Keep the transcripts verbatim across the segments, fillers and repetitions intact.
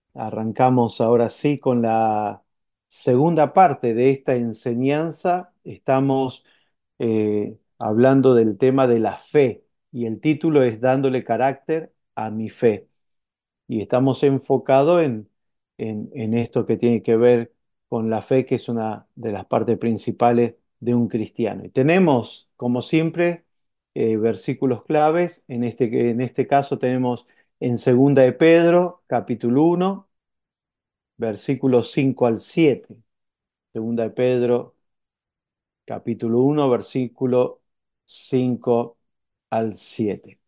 Arrancamos ahora sí con la segunda parte de esta enseñanza. Estamos eh, hablando del tema de la fe y el título es Dándole carácter a mi fe. Y estamos enfocados en, en, en esto que tiene que ver con la fe, que es una de las partes principales de un cristiano. Y tenemos, como siempre, eh, versículos claves. En este, en este caso tenemos en Segunda de Pedro, capítulo uno versículos cinco al siete. Segunda de Pedro, capítulo uno versículo cinco al siete.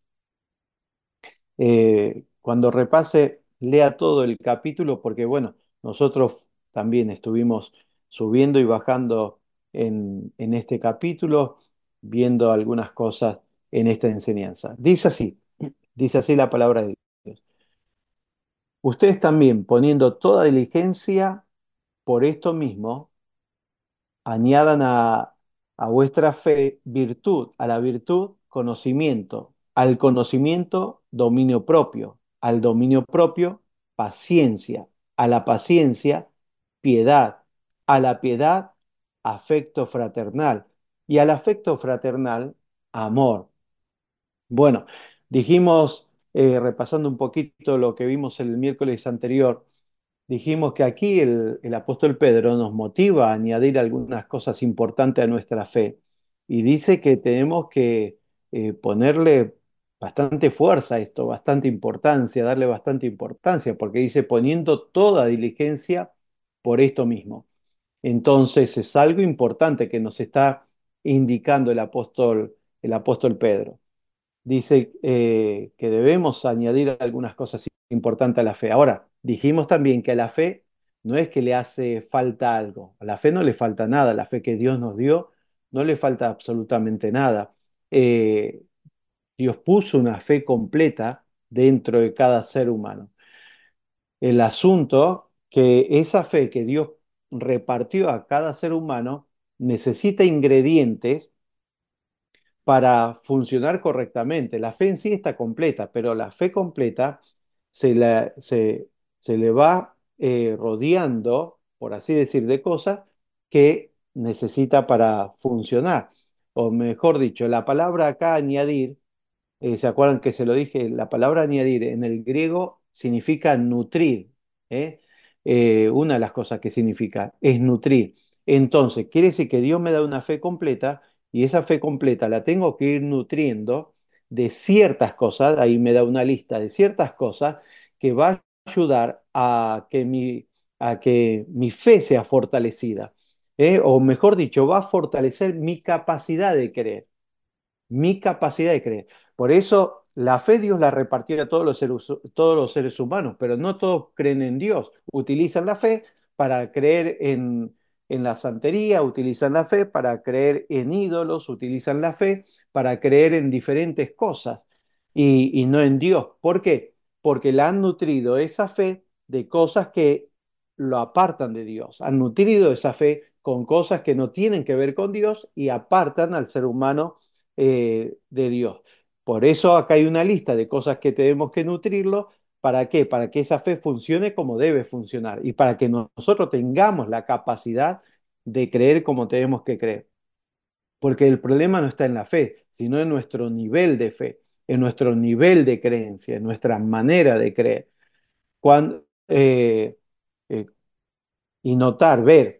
Eh, cuando repase, lea todo el capítulo porque, bueno, nosotros también estuvimos subiendo y bajando en, en este capítulo, viendo algunas cosas en esta enseñanza. Dice así, dice así la palabra de Dios. Ustedes también, poniendo toda diligencia por esto mismo, añadan a, a vuestra fe virtud, a la virtud conocimiento, al conocimiento dominio propio, al dominio propio paciencia, a la paciencia piedad, a la piedad afecto fraternal y al afecto fraternal amor. Bueno, dijimos, eh, repasando un poquito lo que vimos el miércoles anterior, dijimos que aquí el, el apóstol Pedro nos motiva a añadir algunas cosas importantes a nuestra fe y dice que tenemos que eh, ponerle bastante fuerza a esto, bastante importancia, darle bastante importancia, porque dice poniendo toda diligencia por esto mismo. Entonces es algo importante que nos está indicando el apóstol, el apóstol Pedro. Dice eh, que debemos añadir algunas cosas importantes a la fe. Ahora, dijimos también que a la fe no es que le hace falta algo, a la fe no le falta nada, a la fe que Dios nos dio no le falta absolutamente nada. Eh, Dios puso una fe completa dentro de cada ser humano. El asunto que esa fe que Dios repartió a cada ser humano necesita ingredientes para funcionar correctamente. La fe en sí está completa, pero la fe completa se, la- se- se le va eh, rodeando, por así decir, de cosas que necesita para funcionar. O mejor dicho, la palabra acá añadir, eh, ¿se acuerdan que se lo dije? La palabra añadir en el griego significa nutrir, ¿eh? Eh, una de las cosas que significa es nutrir. Entonces, quiere decir que Dios me da una fe completa y esa fe completa la tengo que ir nutriendo de ciertas cosas, ahí me da una lista de ciertas cosas que va a ayudar a que mi, a que mi fe sea fortalecida, ¿eh? O mejor dicho, va a fortalecer mi capacidad de creer mi capacidad de creer. Por eso la fe Dios la repartió a todos los seres, todos los seres humanos, pero no todos creen en Dios. Utilizan la fe para creer en, en la santería, utilizan la fe para creer en ídolos, utilizan la fe para creer en diferentes cosas y, y no en Dios. ¿Por qué? Porque la han nutrido esa fe de cosas que lo apartan de Dios. Han nutrido esa fe con cosas que no tienen que ver con Dios y apartan al ser humano eh, de Dios. Por eso acá hay una lista de cosas que tenemos que nutrirlo. ¿Para qué? Para que esa fe funcione como debe funcionar y para que no- nosotros tengamos la capacidad de creer como tenemos que creer. Porque el problema no está en la fe, sino en nuestro nivel de fe, en nuestro nivel de creencia, en nuestra manera de creer. Cuando, eh, eh, y notar, ver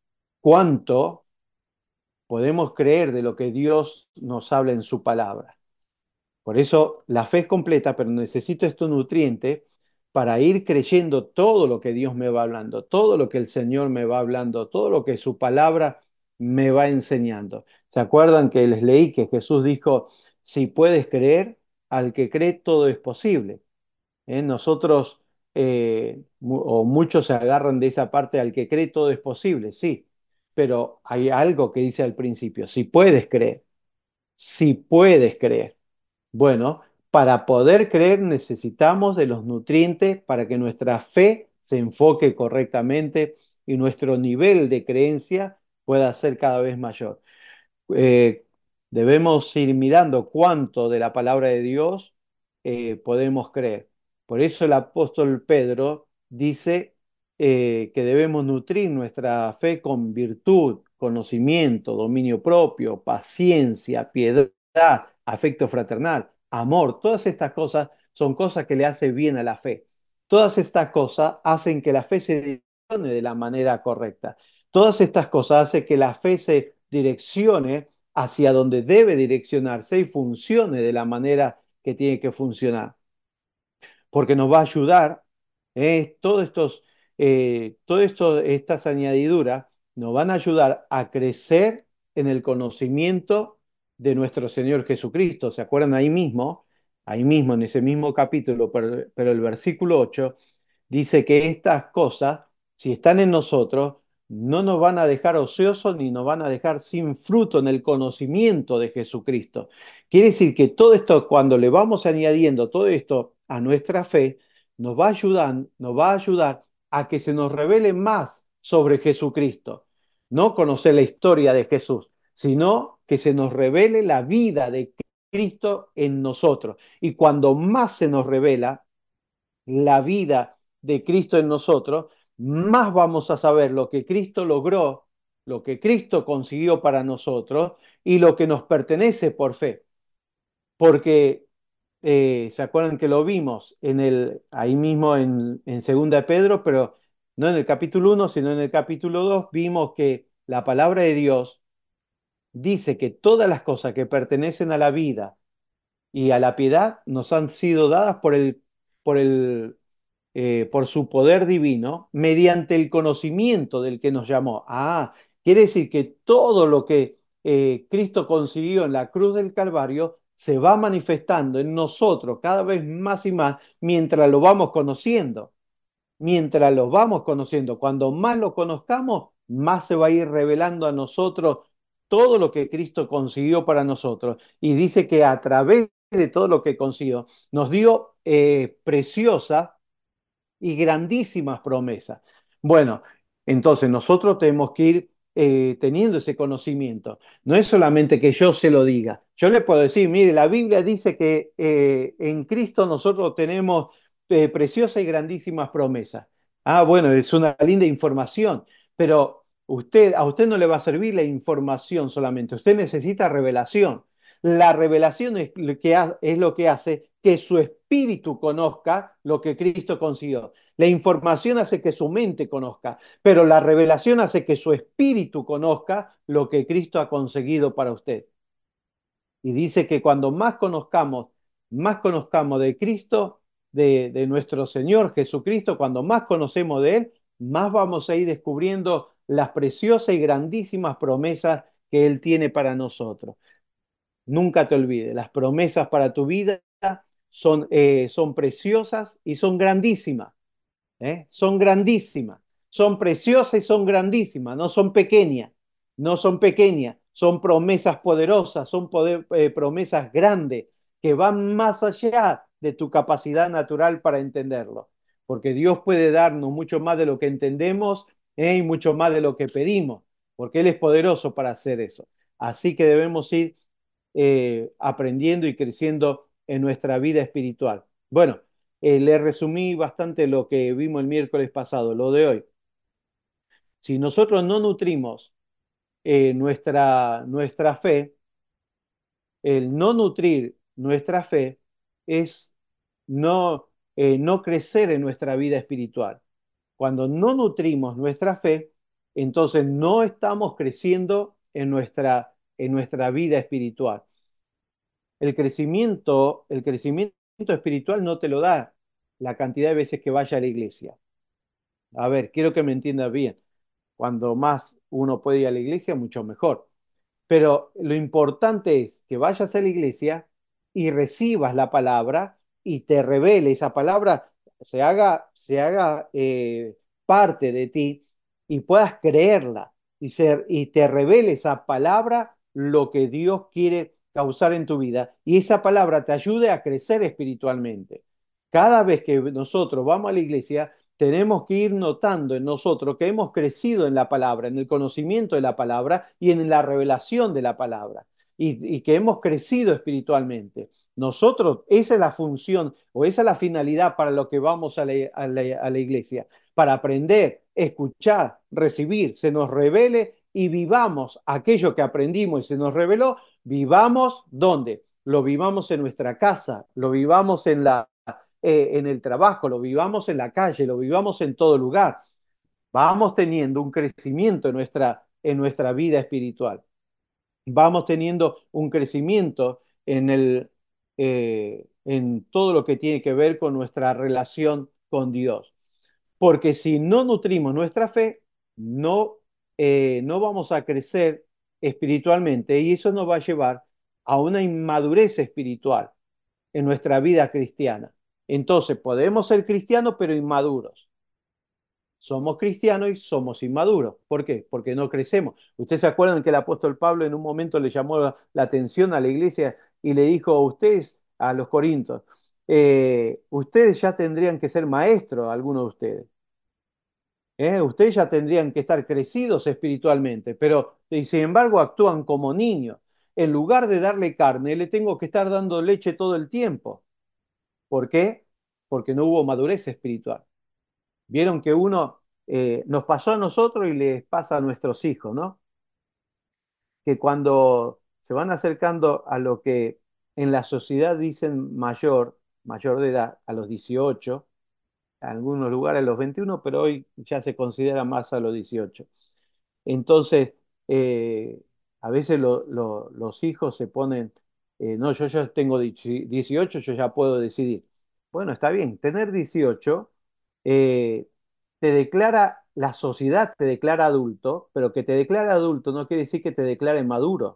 cuánto podemos creer de lo que Dios nos habla en su palabra. Por eso la fe es completa, pero necesito estos nutrientes para ir creyendo todo lo que Dios me va hablando, todo lo que el Señor me va hablando, todo lo que su palabra me va enseñando. ¿Se acuerdan que les leí que Jesús dijo, si puedes creer, al que cree todo es posible? ¿Eh? Nosotros, eh, mu- o muchos se agarran de esa parte, al que cree todo es posible, sí, pero hay algo que dice al principio, si puedes creer, si puedes creer. Bueno, para poder creer necesitamos de los nutrientes para que nuestra fe se enfoque correctamente y nuestro nivel de creencia pueda ser cada vez mayor. Eh, Debemos ir mirando cuánto de la palabra de Dios eh, podemos creer. Por eso el apóstol Pedro dice eh, que debemos nutrir nuestra fe con virtud, conocimiento, dominio propio, paciencia, piedad, afecto fraternal, amor. Todas estas cosas son cosas que le hacen bien a la fe. Todas estas cosas hacen que la fe se direccione de la manera correcta. Todas estas cosas hacen que la fe se direccione hacia donde debe direccionarse y funcione de la manera que tiene que funcionar, porque nos va a ayudar, ¿eh? Todos estos, eh, todo esto, estas añadiduras nos van a ayudar a crecer en el conocimiento de nuestro Señor Jesucristo. ¿Se acuerdan ahí mismo? Ahí mismo, en ese mismo capítulo, pero, pero el versículo ocho dice que estas cosas, si están en nosotros, no nos van a dejar ociosos ni nos van a dejar sin fruto en el conocimiento de Jesucristo. Quiere decir que todo esto, cuando le vamos añadiendo todo esto a nuestra fe, nos va a ayudar, nos va a ayudar a que se nos revele más sobre Jesucristo. No conocer la historia de Jesús, sino que se nos revele la vida de Cristo en nosotros. Y cuando más se nos revela la vida de Cristo en nosotros, más vamos a saber lo que Cristo logró, lo que Cristo consiguió para nosotros y lo que nos pertenece por fe. Porque eh, se acuerdan que lo vimos en el, ahí mismo en, en Segunda de Pedro, pero no en el capítulo uno, sino en el capítulo dos, vimos que la palabra de Dios dice que todas las cosas que pertenecen a la vida y a la piedad nos han sido dadas por el, por el, eh, por su poder divino, mediante el conocimiento del que nos llamó. Ah, quiere decir que todo lo que eh, Cristo consiguió en la cruz del Calvario se va manifestando en nosotros cada vez más y más mientras lo vamos conociendo. Mientras lo vamos conociendo, cuando más lo conozcamos, más se va a ir revelando a nosotros todo lo que Cristo consiguió para nosotros. Y dice que a través de todo lo que consiguió, nos dio eh, preciosa y grandísimas promesas. Bueno, entonces nosotros tenemos que ir eh, teniendo ese conocimiento. No es solamente que yo se lo diga. Yo le puedo decir, mire, la Biblia dice que eh, en Cristo nosotros tenemos eh, preciosas y grandísimas promesas. Ah, bueno, es una linda información, pero usted, a usted no le va a servir la información solamente, usted necesita revelación. La revelación es lo que, ha, es lo que hace que su espíritu conozca lo que Cristo consiguió. La información hace que su mente conozca, pero la revelación hace que su espíritu conozca lo que Cristo ha conseguido para usted. Y dice que cuando más conozcamos, más conozcamos de Cristo, de, de nuestro Señor Jesucristo, cuando más conocemos de Él, más vamos a ir descubriendo las preciosas y grandísimas promesas que Él tiene para nosotros. Nunca te olvides, las promesas para tu vida son, eh, son preciosas y son grandísimas. ¿Eh? Son grandísimas, son preciosas y son grandísimas, no son pequeñas, no son pequeñas, son promesas poderosas, son poder, eh, promesas grandes que van más allá de tu capacidad natural para entenderlo, porque Dios puede darnos mucho más de lo que entendemos, ¿eh? Y mucho más de lo que pedimos, porque Él es poderoso para hacer eso. Así que debemos ir eh, aprendiendo y creciendo en nuestra vida espiritual. Bueno, eh, le resumí bastante lo que vimos el miércoles pasado, lo de hoy. Si nosotros no nutrimos eh, nuestra, nuestra fe, el no nutrir nuestra fe es no, eh, no crecer en nuestra vida espiritual. Cuando no nutrimos nuestra fe, entonces no estamos creciendo en nuestra, en nuestra vida espiritual. El crecimiento, el crecimiento espiritual no te lo da la cantidad de veces que vaya a la iglesia. A ver, quiero que me entiendas bien. Cuando más uno puede ir a la iglesia, mucho mejor. Pero lo importante es que vayas a la iglesia y recibas la palabra y te revele esa palabra, se haga, se haga eh, parte de ti y puedas creerla y, ser, y te revele esa palabra lo que Dios quiere causar en tu vida y esa palabra te ayude a crecer espiritualmente. Cada vez que nosotros vamos a la iglesia, tenemos que ir notando en nosotros que hemos crecido en la palabra, en el conocimiento de la palabra y en la revelación de la palabra, y, y que hemos crecido espiritualmente. Nosotros, esa es la función o esa es la finalidad para lo que vamos a la, a la- a la iglesia, para aprender, escuchar, recibir, se nos revele y vivamos aquello que aprendimos y se nos reveló, vivamos ¿dónde? Lo vivamos en nuestra casa, lo vivamos en la, eh, en el trabajo, lo vivamos en la calle, lo vivamos en todo lugar. Vamos teniendo un crecimiento en nuestra, en nuestra vida espiritual. Vamos teniendo un crecimiento en el, eh, en todo lo que tiene que ver con nuestra relación con Dios. Porque si no nutrimos nuestra fe, no, eh, no vamos a crecer espiritualmente y eso nos va a llevar a una inmadurez espiritual en nuestra vida cristiana. Entonces, podemos ser cristianos, pero inmaduros. Somos cristianos y somos inmaduros. ¿Por qué? Porque no crecemos. ¿Ustedes se acuerdan que el apóstol Pablo en un momento le llamó la, la atención a la iglesia y le dijo a ustedes, a los corintios, eh, ustedes ya tendrían que ser maestros, algunos de ustedes? ¿Eh? Ustedes ya tendrían que estar crecidos espiritualmente, pero y sin embargo actúan como niños. En lugar de darle carne, le tengo que estar dando leche todo el tiempo. ¿Por qué? Porque no hubo madurez espiritual. Vieron que uno eh, nos pasó a nosotros y les pasa a nuestros hijos, ¿no? Que cuando se van acercando a lo que en la sociedad dicen mayor, mayor de edad, a los dieciocho, en algunos lugares a los veintiuno, pero hoy ya se considera más a los dieciocho. Entonces, eh, a veces lo- lo- los hijos se ponen, eh, no, yo ya tengo dieciocho, yo ya puedo decidir. Bueno, está bien, tener dieciocho eh, te declara, la sociedad te declara adulto, pero que te declare adulto no quiere decir que te declare maduro.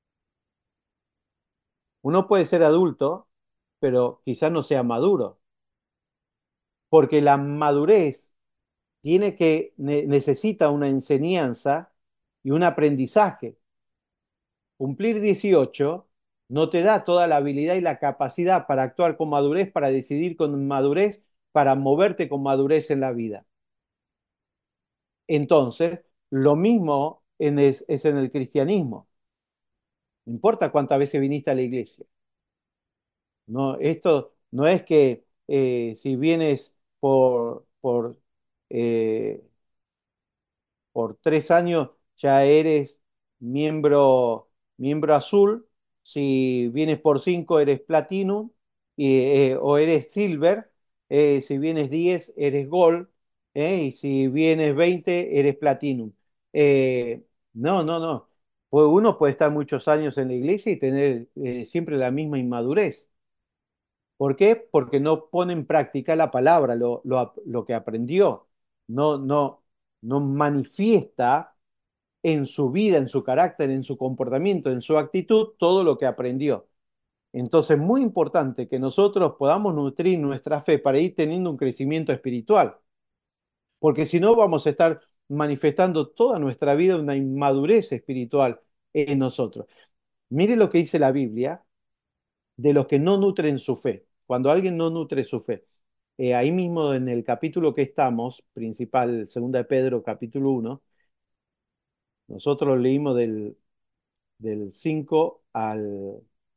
Uno puede ser adulto, pero quizás no sea maduro, porque la madurez tiene que, ne- necesita una enseñanza y un aprendizaje. Cumplir dieciocho no te da toda la habilidad y la capacidad para actuar con madurez, para decidir con madurez, para moverte con madurez en la vida. Entonces, lo mismo en es, es en el cristianismo. No importa cuántas veces viniste a la iglesia. No, esto no es que eh, si vienes por, por eh, por tres años ya eres miembro, miembro azul, si vienes por cinco eres platinum y, eh, o eres silver, eh, si vienes diez eres gold, eh, y si vienes veinte eres platinum. Eh, no, no, no. Pues uno puede estar muchos años en la iglesia y tener eh, siempre la misma inmadurez. ¿Por qué? Porque no pone en práctica la palabra, lo, lo, lo que aprendió. No, no, no manifiesta en su vida, en su carácter, en su comportamiento, en su actitud, todo lo que aprendió. Entonces, muy importante que nosotros podamos nutrir nuestra fe para ir teniendo un crecimiento espiritual, porque si no vamos a estar manifestando toda nuestra vida una inmadurez espiritual en nosotros. Mire lo que dice la Biblia de los que no nutren su fe. Cuando alguien no nutre su fe, eh, ahí mismo en el capítulo que estamos, principal, segunda de Pedro, capítulo uno, nosotros leímos del, del cinco al,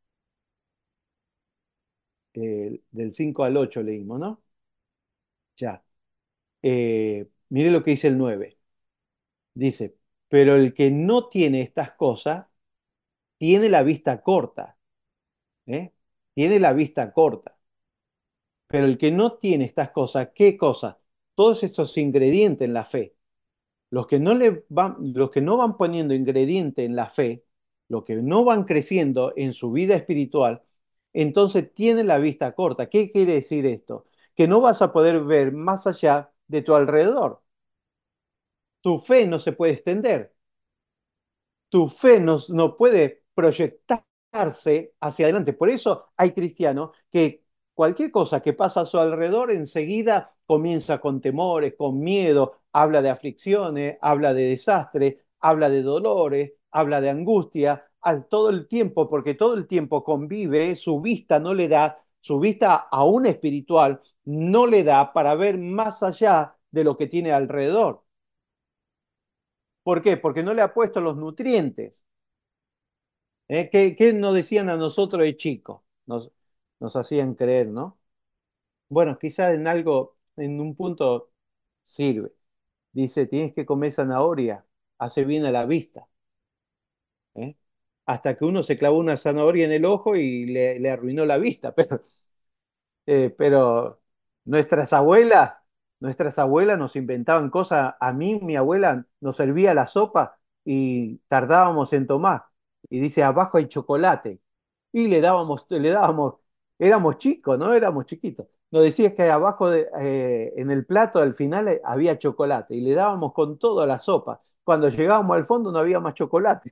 eh, del cinco al ocho leímos, ¿no? Ya. Eh, mire lo que dice el nueve. Dice, pero el que no tiene estas cosas, tiene la vista corta, ¿eh? Tiene la vista corta. Pero el que no tiene estas cosas, ¿qué cosas? Todos estos ingredientes en la fe. Los que no le van, los que no van poniendo ingrediente en la fe, los que no van creciendo en su vida espiritual, entonces tienen la vista corta. ¿Qué quiere decir esto? Que no vas a poder ver más allá de tu alrededor. Tu fe no se puede extender. Tu fe no, no puede proyectarse hacia adelante. Por eso hay cristianos que cualquier cosa que pasa a su alrededor enseguida comienza con temores, con miedo, habla de aflicciones, habla de desastre, habla de dolores, habla de angustia, al todo el tiempo, porque todo el tiempo convive, su vista no le da, su vista aún espiritual no le da para ver más allá de lo que tiene alrededor. ¿Por qué? Porque no le ha puesto los nutrientes. ¿Eh? ¿Qué, qué nos decían a nosotros de chicos? Nos- nos hacían creer, ¿no? Bueno, quizás en algo, en un punto sirve. Dice, tienes que comer zanahoria, hace bien a la vista, ¿eh? Hasta que uno se clavó una zanahoria en el ojo y le, le arruinó la vista. Pero, eh, pero nuestras abuelas, nuestras abuelas nos inventaban cosas. A mí, mi abuela nos servía la sopa y tardábamos en tomar. Y dice, abajo hay chocolate. Y le dábamos, le dábamos, éramos chicos, ¿no? Éramos chiquitos. Nos decía que abajo de, eh, en el plato al final eh, había chocolate y le dábamos con toda la sopa. Cuando llegábamos al fondo no había más chocolate.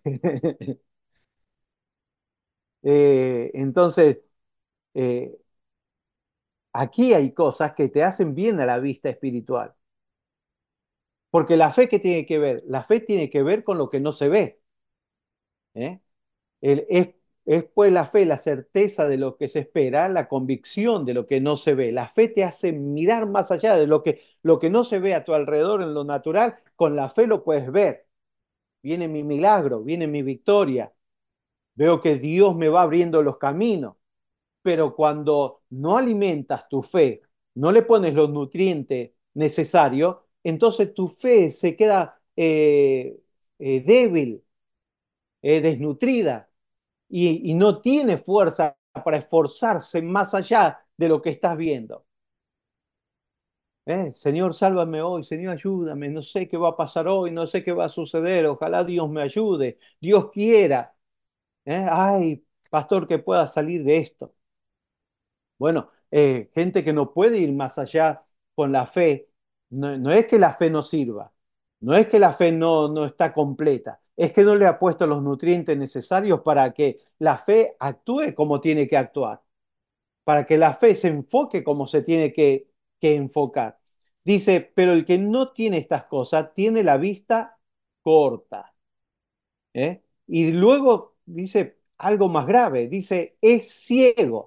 Eh, entonces, eh, aquí hay cosas que te hacen bien a la vista espiritual. Porque la fe, ¿qué tiene que ver? La fe tiene que ver con lo que no se ve. ¿Eh? El- es, es pues la fe, la certeza de lo que se espera, la convicción de lo que no se ve. La fe te hace mirar más allá de lo que, lo que no se ve a tu alrededor en lo natural. Con la fe lo puedes ver. Viene mi milagro, viene mi victoria. Veo que Dios me va abriendo los caminos. Pero cuando no alimentas tu fe, no le pones los nutrientes necesarios, entonces tu fe se queda eh, eh, débil, eh, desnutrida y, y no tiene fuerza para esforzarse más allá de lo que estás viendo. ¿Eh? Señor, sálvame hoy, Señor, ayúdame, no sé qué va a pasar hoy, no sé qué va a suceder, ojalá Dios me ayude, Dios quiera. ¿Eh? Ay, pastor, que pueda salir de esto. Bueno, eh, gente que no puede ir más allá con la fe, no, no es que la fe no sirva, no es que la fe no, no está completa, es que no le ha puesto los nutrientes necesarios para que la fe actúe como tiene que actuar, para que la fe se enfoque como se tiene que, que enfocar. Dice, pero el que no tiene estas cosas tiene la vista corta. ¿Eh? Y luego dice algo más grave, dice, es ciego.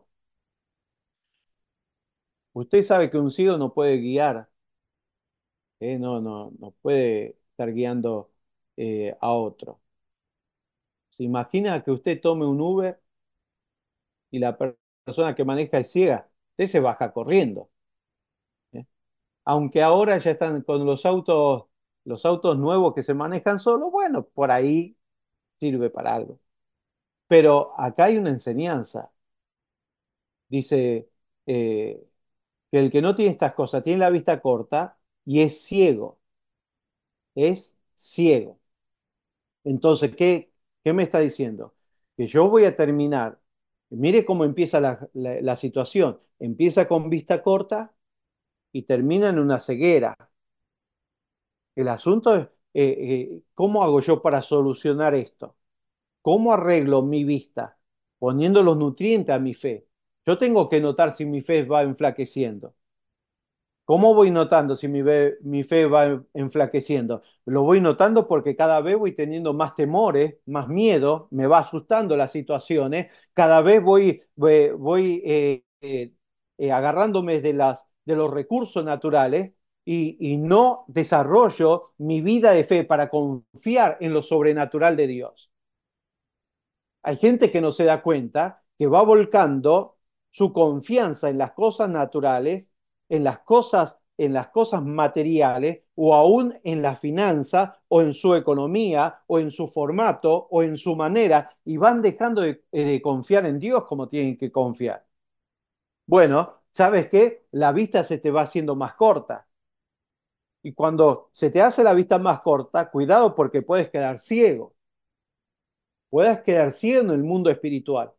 Usted sabe que un ciego no puede guiar, ¿eh? No, no, no puede estar guiando eh, a otro. Se imagina que usted tome un Uber y la per- persona que maneja es ciega, usted se baja corriendo, ¿eh? Aunque ahora ya están con los autos, los autos nuevos que se manejan solo, bueno, por ahí sirve para algo. Pero acá hay una enseñanza. Dice eh, que el que no tiene estas cosas tiene la vista corta y es ciego, es ciego. Entonces, ¿qué, qué me está diciendo? Que yo voy a terminar. Mire cómo empieza la, la- la situación. Empieza con vista corta y termina en una ceguera. El asunto es, eh, eh, ¿cómo hago yo para solucionar esto? ¿Cómo arreglo mi vista? Poniendo los nutrientes a mi fe. Yo tengo que notar si mi fe va enflaqueciendo. ¿Cómo voy notando si mi, ve- mi fe va enflaqueciendo? Lo voy notando porque cada vez voy teniendo más temores, más miedo, me va asustando las situaciones, cada vez voy, voy, voy, eh, eh, eh, agarrándome de, las, de los recursos naturales y, y no desarrollo mi vida de fe para confiar en lo sobrenatural de Dios. Hay gente que no se da cuenta que va volcando su confianza en las cosas naturales, en las cosas, en las cosas materiales, o aún en la finanza, o en su economía, o en su formato, o en su manera, y van dejando de, de confiar en Dios como tienen que confiar. Bueno, ¿sabes qué? La vista se te va haciendo más corta. Y cuando se te hace la vista más corta, cuidado porque puedes quedar ciego. Puedes quedar ciego en el mundo espiritual,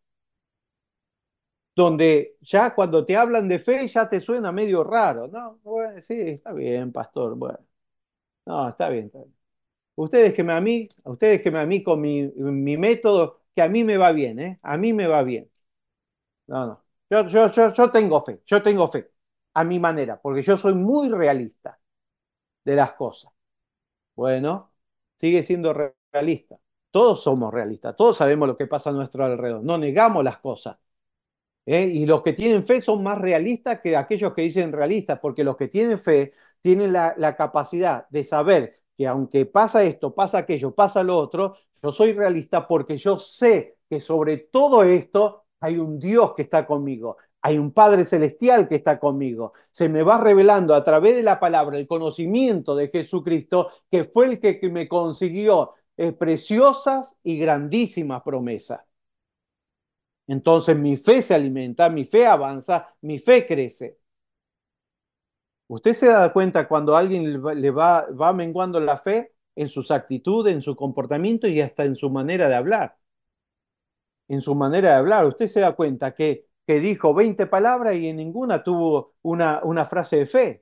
donde ya cuando te hablan de fe ya te suena medio raro, ¿no? Bueno, sí, está bien, pastor, bueno, no, está bien, está bien. Ustedes que me a mí, ustedes que me a mí con mi, mi método, que a mí me va bien, ¿eh? A mí me va bien. No, no. Yo, yo, yo, yo tengo fe, yo tengo fe, a mi manera, porque yo soy muy realista de las cosas. Bueno, sigue siendo re- realista. Todos somos realistas, todos sabemos lo que pasa a nuestro alrededor, no negamos las cosas. ¿Eh? Y los que tienen fe son más realistas que aquellos que dicen realistas, porque los que tienen fe tienen la, la capacidad de saber que aunque pasa esto, pasa aquello, pasa lo otro, yo soy realista porque yo sé que sobre todo esto hay un Dios que está conmigo. Hay un Padre Celestial que está conmigo. Se me va revelando a través de la palabra el conocimiento de Jesucristo, que fue el que, que me consiguió eh, preciosas y grandísimas promesas. Entonces mi fe se alimenta, mi fe avanza, mi fe crece. Usted se da cuenta cuando alguien le va, le va, va menguando la fe en sus actitudes, en su comportamiento y hasta en su manera de hablar. En su manera de hablar, usted se da cuenta que, que dijo veinte palabras y en ninguna tuvo una, una frase de fe.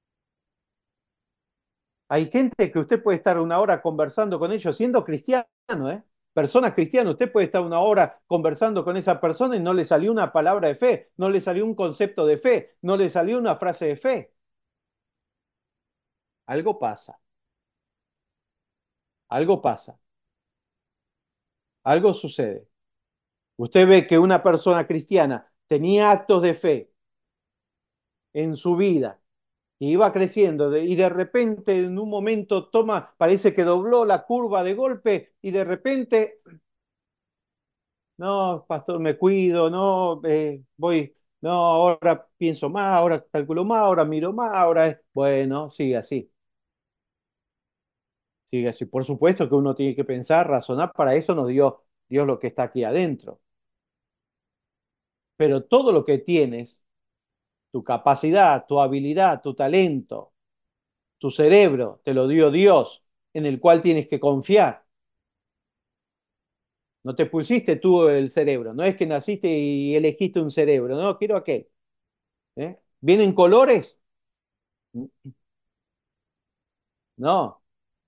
Hay gente que usted puede estar una hora conversando con ellos siendo cristiano, ¿eh? Personas cristianas, usted puede estar una hora conversando con esa persona y no le salió una palabra de fe, no le salió un concepto de fe, no le salió una frase de fe. Algo pasa, algo pasa, algo sucede. Usted ve que una persona cristiana tenía actos de fe en su vida que iba creciendo de, y de repente en un momento toma, parece que dobló la curva de golpe y de repente, no, pastor, me cuido, no, eh, voy, no, ahora pienso más, ahora calculo más, ahora miro más, ahora es, bueno, sigue así, sigue así. Por supuesto que uno tiene que pensar, razonar, para eso nos dio Dios lo que está aquí adentro. Pero todo lo que tienes, tu capacidad, tu habilidad, tu talento, tu cerebro, te lo dio Dios, en el cual tienes que confiar. No te pusiste tú el cerebro, no es que naciste y elegiste un cerebro, no, quiero aquel. ¿Eh? ¿Vienen colores? No.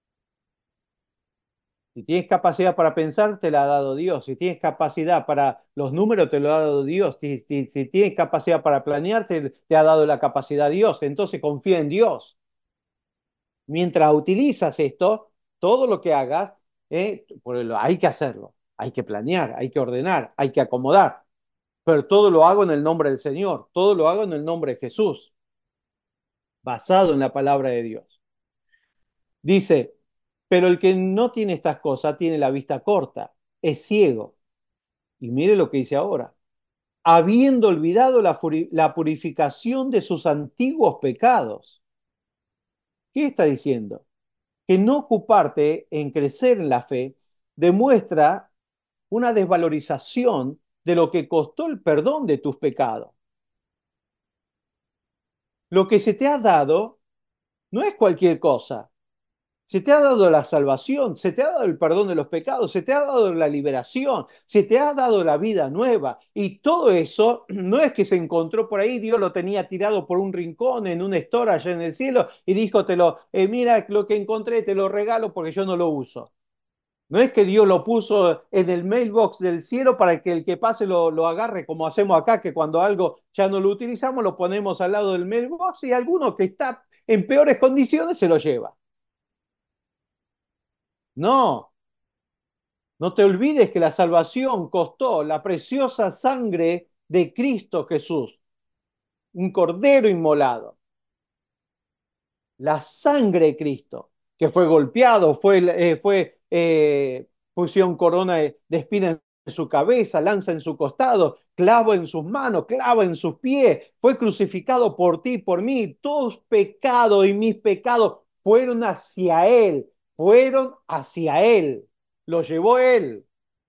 Si tienes capacidad para pensar, te la ha dado Dios. Si tienes capacidad para los números, te lo ha dado Dios. Si, si- si tienes capacidad para planear, te, te ha dado la capacidad Dios. Entonces confía en Dios. Mientras utilizas esto, todo lo que hagas, ¿eh? Por el- hay que hacerlo. Hay que planear, hay que ordenar, hay que acomodar. Pero todo lo hago en el nombre del Señor. Todo lo hago en el nombre de Jesús, basado en la palabra de Dios. Dice, pero el que no tiene estas cosas tiene la vista corta, es ciego. Y mire lo que dice ahora. Habiendo olvidado la, la purificación de sus antiguos pecados. ¿Qué está diciendo? Que no ocuparte en crecer en la fe demuestra una desvalorización de lo que costó el perdón de tus pecados. Lo que se te ha dado no es cualquier cosa. Se te ha dado la salvación, se te ha dado el perdón de los pecados, se te ha dado la liberación, se te ha dado la vida nueva. Y todo eso no es que se encontró por ahí, Dios lo tenía tirado por un rincón en un store allá en el cielo y dijo, te lo, eh, mira lo que encontré, te lo regalo porque yo no lo uso. No es que Dios lo puso en el mailbox del cielo para que el que pase lo, lo agarre, como hacemos acá, que cuando algo ya no lo utilizamos, lo ponemos al lado del mailbox y alguno que está en peores condiciones se lo lleva. No, no te olvides que la salvación costó la preciosa sangre de Cristo Jesús, un cordero inmolado. La sangre de Cristo, que fue golpeado, fue, eh, fue eh, pusieron corona de, de espina en su cabeza, lanza en su costado, clavo en sus manos, clavo en sus pies, fue crucificado por ti, por mí. Tus pecados y mis pecados fueron hacia Él, fueron hacia Él, lo llevó Él.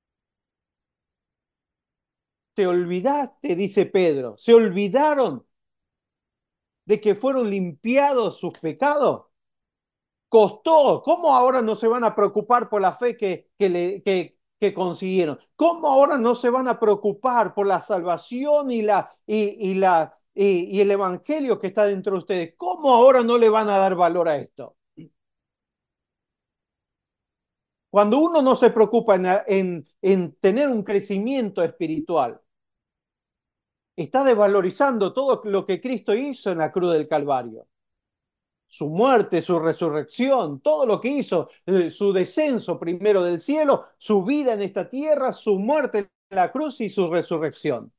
Te olvidaste, dice Pedro, se olvidaron de que fueron limpiados sus pecados. Costó. ¿Cómo ahora no se van a preocupar por la fe que, que, le, que, que consiguieron? ¿Cómo ahora no se van a preocupar por la salvación y, la, y, y, la, y, y el evangelio que está dentro de ustedes? ¿Cómo ahora no le van a dar valor a esto? Cuando uno no se preocupa en, en, en tener un crecimiento espiritual, está desvalorizando todo lo que Cristo hizo en la cruz del Calvario. Su muerte, su resurrección, todo lo que hizo, eh, su descenso primero del cielo, su vida en esta tierra, su muerte en la cruz y su resurrección.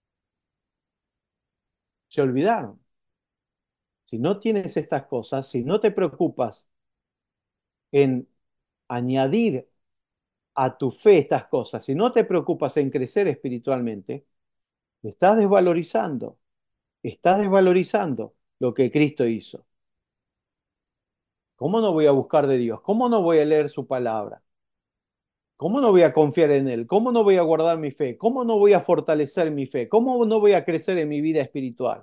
Se olvidaron. Si no tienes estas cosas, si no te preocupas en añadir a tu fe estas cosas, si no te preocupas en crecer espiritualmente, Estás desvalorizando, estás desvalorizando lo que Cristo hizo. ¿Cómo no voy a buscar de Dios? ¿Cómo no voy a leer su palabra? ¿Cómo no voy a confiar en Él? ¿Cómo no voy a guardar mi fe? ¿Cómo no voy a fortalecer mi fe? ¿Cómo no voy a crecer en mi vida espiritual?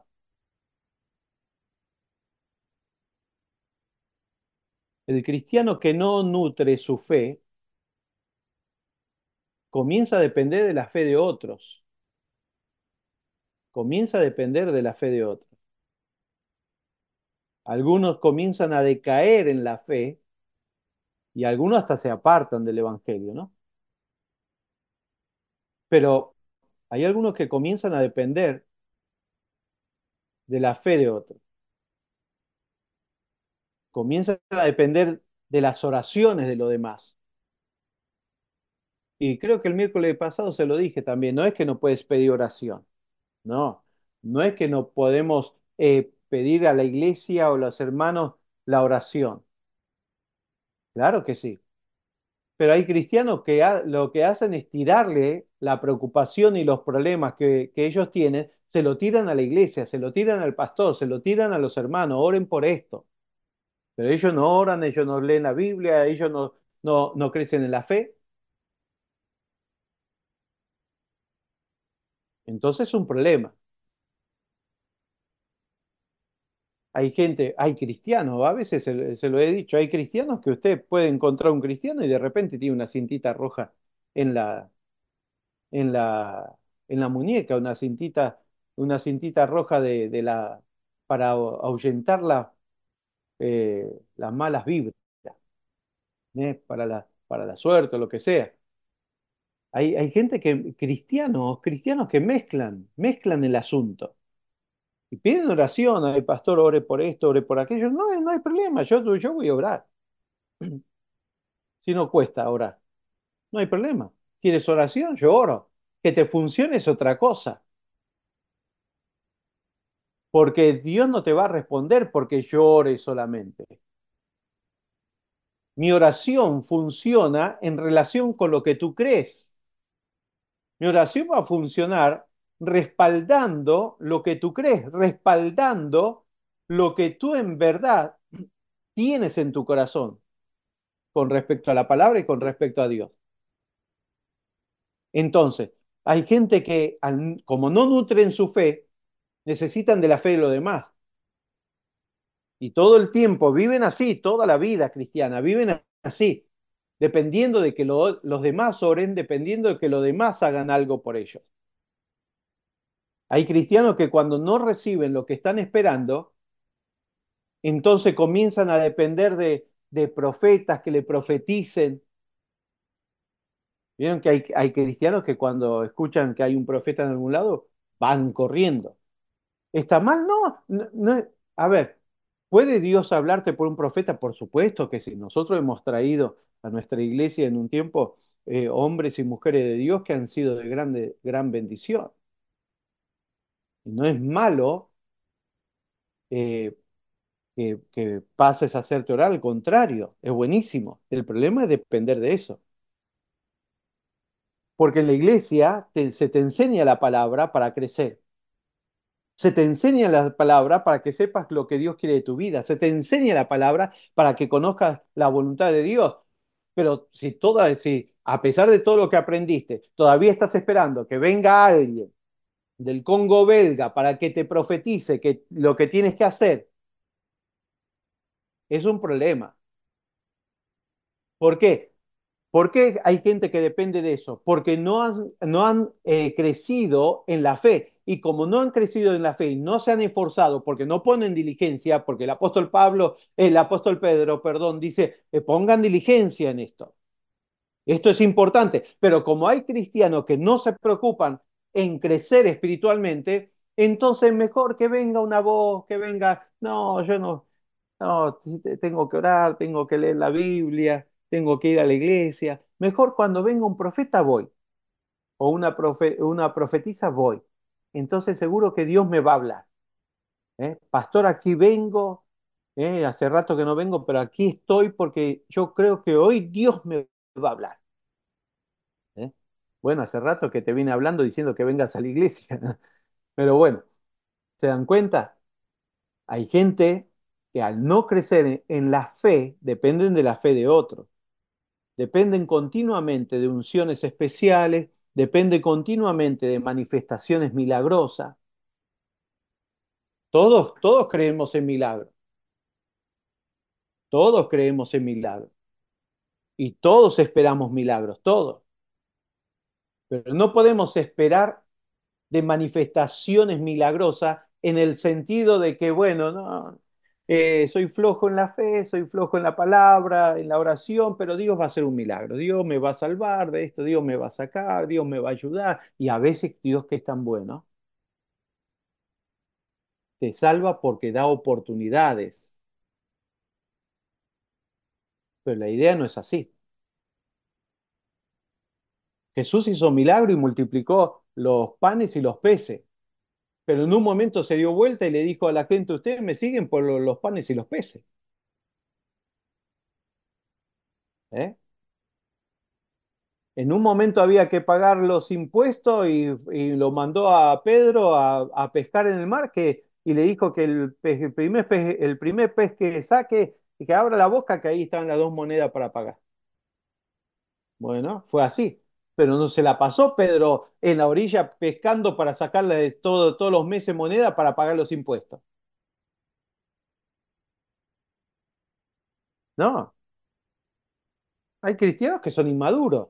El cristiano que no nutre su fe comienza a depender de la fe de otros. Comienza a depender de la fe de otros. Algunos comienzan a decaer en la fe y algunos hasta se apartan del Evangelio, ¿no? Pero hay algunos que comienzan a depender de la fe de otros. Comienzan a depender de las oraciones de los demás. Y creo que el miércoles pasado se lo dije también, no es que no puedes pedir oración, no, no es que no podemos eh, pedir a la iglesia o a los hermanos la oración, claro que sí, pero hay cristianos que ha- lo que hacen es tirarle la preocupación y los problemas que, que ellos tienen, se lo tiran a la iglesia, se lo tiran al pastor, se lo tiran a los hermanos, oren por esto, pero ellos no oran, ellos no leen la Biblia, ellos no, no, no crecen en la fe, entonces es un problema. Hay gente, hay cristianos, a veces se, se lo he dicho, hay cristianos que usted puede encontrar un cristiano y de repente tiene una cintita roja en la, en la, en la muñeca, una cintita, una cintita roja de, de la, para ahuyentar la, eh, las malas vibras, ¿eh? Para la, para la suerte o lo que sea. Hay, hay gente que, cristianos, cristianos que mezclan, mezclan el asunto. Y piden oración, el pastor ore por esto, ore por aquello. No, no hay problema, yo, yo voy a orar. Si no cuesta orar, no hay problema. ¿Quieres oración? Yo oro. Que te funcione es otra cosa, porque Dios no te va a responder porque yo ore solamente. Mi oración funciona en relación con lo que tú crees. Mi oración va a funcionar respaldando lo que tú crees, respaldando lo que tú en verdad tienes en tu corazón con respecto a la palabra y con respecto a Dios. Entonces, hay gente que, al- como no nutren su fe, necesitan de la fe de los demás. Y todo el tiempo viven así, toda la vida cristiana, viven así, dependiendo de que lo- los demás oren, dependiendo de que los demás hagan algo por ellos. Hay cristianos que cuando no reciben lo que están esperando, entonces comienzan a depender de, de profetas que le profeticen. Vieron que hay, hay cristianos que cuando escuchan que hay un profeta en algún lado, van corriendo. ¿Está mal? No, no, no. A ver, ¿puede Dios hablarte por un profeta? Por supuesto que sí. Nosotros hemos traído a nuestra iglesia en un tiempo eh, hombres y mujeres de Dios que han sido de grande, gran bendición. Y no es malo eh, que, que pases a hacerte orar, al contrario, es buenísimo. El problema es depender de eso. Porque en la iglesia te- se te enseña la palabra para crecer. Se te enseña la palabra para que sepas lo que Dios quiere de tu vida. Se te enseña la palabra para que conozcas la voluntad de Dios. Pero si toda, si a pesar de todo lo que aprendiste, todavía estás esperando que venga alguien del Congo belga para que te profetice que lo que tienes que hacer, es un problema. ¿Por qué? ¿Por qué hay gente que depende de eso? Porque no han, no han eh, crecido en la fe. Y como no han crecido en la fe y no se han esforzado porque no ponen diligencia, porque el apóstol Pablo, el apóstol Pedro, perdón, dice, eh, pongan diligencia en esto. Esto es importante. Pero como hay cristianos que no se preocupan en crecer espiritualmente, entonces mejor que venga una voz, que venga, no, yo no, no, tengo que orar, tengo que leer la Biblia, tengo que ir a la iglesia. Mejor cuando venga un profeta voy, o una, profe- una profetisa voy. Entonces seguro que Dios me va a hablar. ¿Eh? Pastor, aquí vengo, ¿eh? Hace rato que no vengo, pero aquí estoy porque yo creo que hoy Dios me va a hablar. ¿Eh? Bueno, hace rato que te vine hablando diciendo que vengas a la iglesia. Pero bueno, ¿se dan cuenta? Hay gente que al no crecer en, en la fe, dependen de la fe de otros. Dependen continuamente de unciones especiales, depende continuamente de manifestaciones milagrosas. Todos, todos creemos en milagros, todos creemos en milagros y todos esperamos milagros, todos. Pero no podemos esperar de manifestaciones milagrosas en el sentido de que, bueno, no, eh, soy flojo en la fe, soy flojo en la palabra, en la oración, pero Dios va a hacer un milagro, Dios me va a salvar de esto, Dios me va a sacar, Dios me va a ayudar, y a veces Dios que es tan bueno, te salva porque da oportunidades, pero la idea no es así. Jesús hizo milagro y multiplicó los panes y los peces, pero en un momento se dio vuelta y le dijo a la gente, ustedes me siguen por lo- los panes y los peces. ¿Eh? En un momento había que pagar los impuestos y, y lo mandó a Pedro a, a pescar en el mar que, y le dijo que el, pez- el primer pez, el primer pez que saque y que abra la boca, que ahí están las dos monedas para pagar. Bueno, fue así. Pero no se la pasó Pedro en la orilla pescando para sacarle todo, todos los meses moneda para pagar los impuestos. No, hay cristianos que son inmaduros.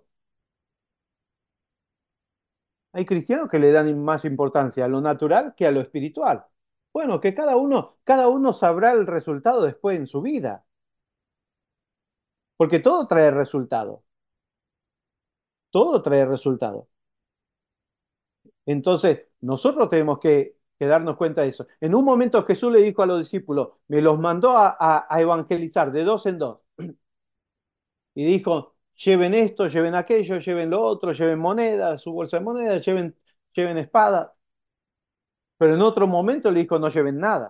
Hay cristianos que le dan más importancia a lo natural que a lo espiritual. Bueno, que cada uno, cada uno sabrá el resultado después en su vida, porque todo trae resultado, todo trae resultado. Entonces, nosotros tenemos que, que darnos cuenta de eso. En un momento Jesús le dijo a los discípulos, me los mandó a, a- a evangelizar de dos en dos, y dijo, lleven esto, lleven aquello, lleven lo otro, lleven moneda, su bolsa de moneda, lleven, lleven espada, pero en otro momento le dijo, no lleven nada,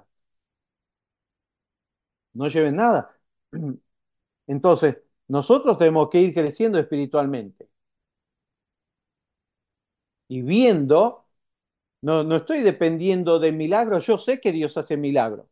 no lleven nada. Entonces, nosotros tenemos que ir creciendo espiritualmente y viendo, no, no estoy dependiendo de milagros, yo sé que Dios hace milagros.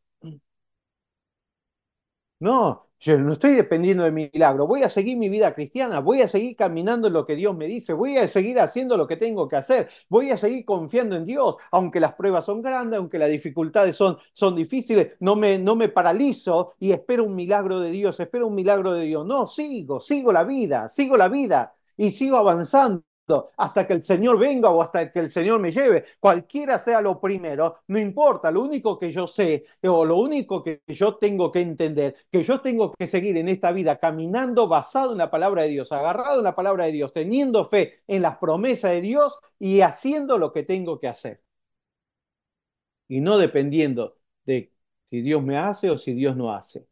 No, yo no estoy dependiendo de milagros, voy a seguir mi vida cristiana, voy a seguir caminando en lo que Dios me dice, voy a seguir haciendo lo que tengo que hacer, voy a seguir confiando en Dios, aunque las pruebas son grandes, aunque las dificultades son, son difíciles, no me, no me paralizo y espero un milagro de Dios, espero un milagro de Dios. No, sigo, sigo la vida, sigo la vida y sigo avanzando hasta que el Señor venga o hasta que el Señor me lleve, cualquiera sea lo primero, no importa, lo único que yo sé o lo único que yo tengo que entender, que yo tengo que seguir en esta vida caminando basado en la palabra de Dios, agarrado en la palabra de Dios, teniendo fe en las promesas de Dios y haciendo lo que tengo que hacer. Y no dependiendo de si Dios me hace o si Dios no hace.